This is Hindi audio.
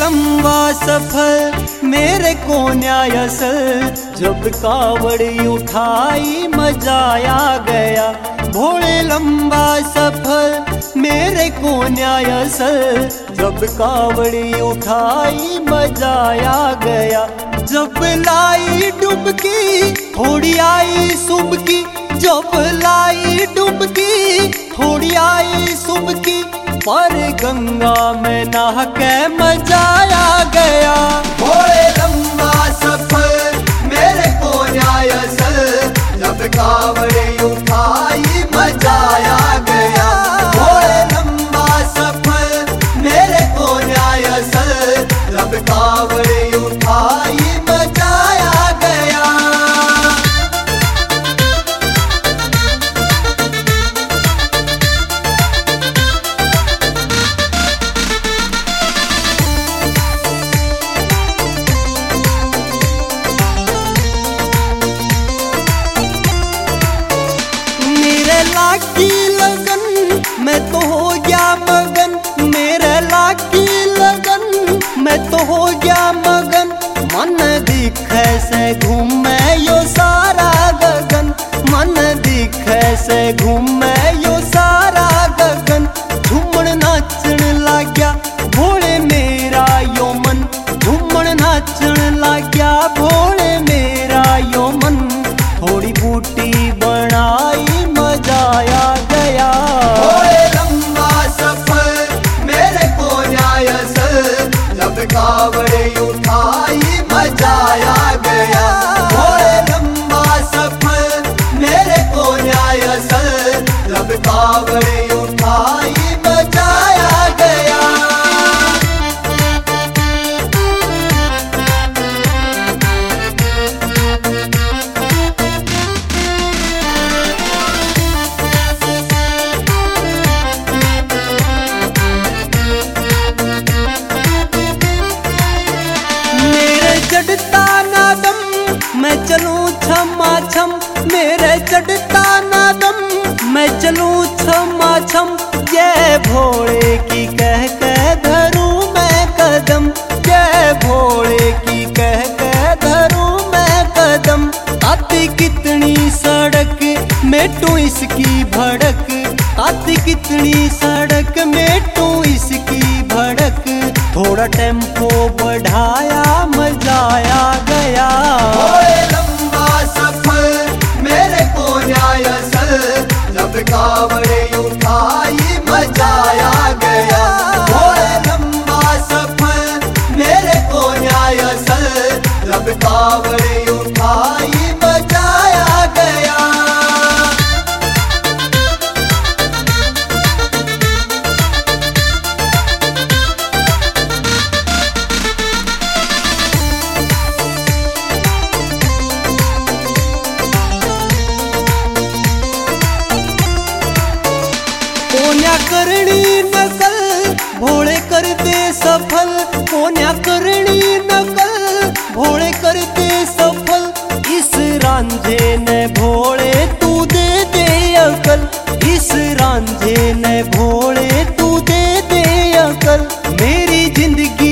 लंबा सफर मेरे को न्याय असल, जब कावड़ी उठाई मजा आ गया। भोले लंबा सफर मेरे को न्याय असल, जब कावड़ी उठाई मजा आ गया। जब लाई डुबकी थोड़ी आई सुबकी, जब लाई डुबकी थोड़ी आई सुबकी, पर गंगा में नहा के मजा आ गया। भोले लंबा सफर मेरे को न्याय असल, जब कावड़ी उठाई मजा आ गया। भोले लंबा सफर मेरे को न्याय असल, जब कावड़ी उठाई मजा आ गया। लागी लगन मैं तो हो गया मगन, मेरे लागी लगन मैं तो हो गया मगन। मन दिखे से घूमे यो सारा गगन, मन दिखे से घूमे यो सारा गगन। झूमण नाचण लाग्या भोले मेरा यो मन, झूमण नाचण लाग्या भोले मेरा यो मन। थोड़ी बूटी बनाई मजा आ गया। भोले लंबा सफर मेरे को न्याय असल, जब कावड़ी उठाई मजा आ गया। भोले लंबा सफर मेरे को न्याय असल, जब कावड़ी उठाई मजा आ गया। चढ़ता ना दम मैं चलूं छमा छम, मेरे चढ़ता ना दम मैं चलूं छमा छम। जय भोले की कह धरूं मैं कदम, जय भोले की कह धरूं मैं कदम। आती कितनी सड़क मेटू इसकी भड़क, आती कितनी सड़क मेटू इसकी भड़क। थोड़ा टेम्पो बढ़ाया मजा आ गया। भोले लंबा सफर मेरे को न्याय असल, जब कावड़ी उठाई मजा आ गया। भोले लंबा सफर मेरे को न्याय असल, जब कावड़ी उठाई मजा आ गया। कोन्या करनी नकल भोले कर दे सफल, कोन्या करनी नकल भोले कर दे सफल। इस रांझे ने भोले तू दे दे अकल, इस रांझे ने भोले तू दे दे अकल। मेरी जिंदगी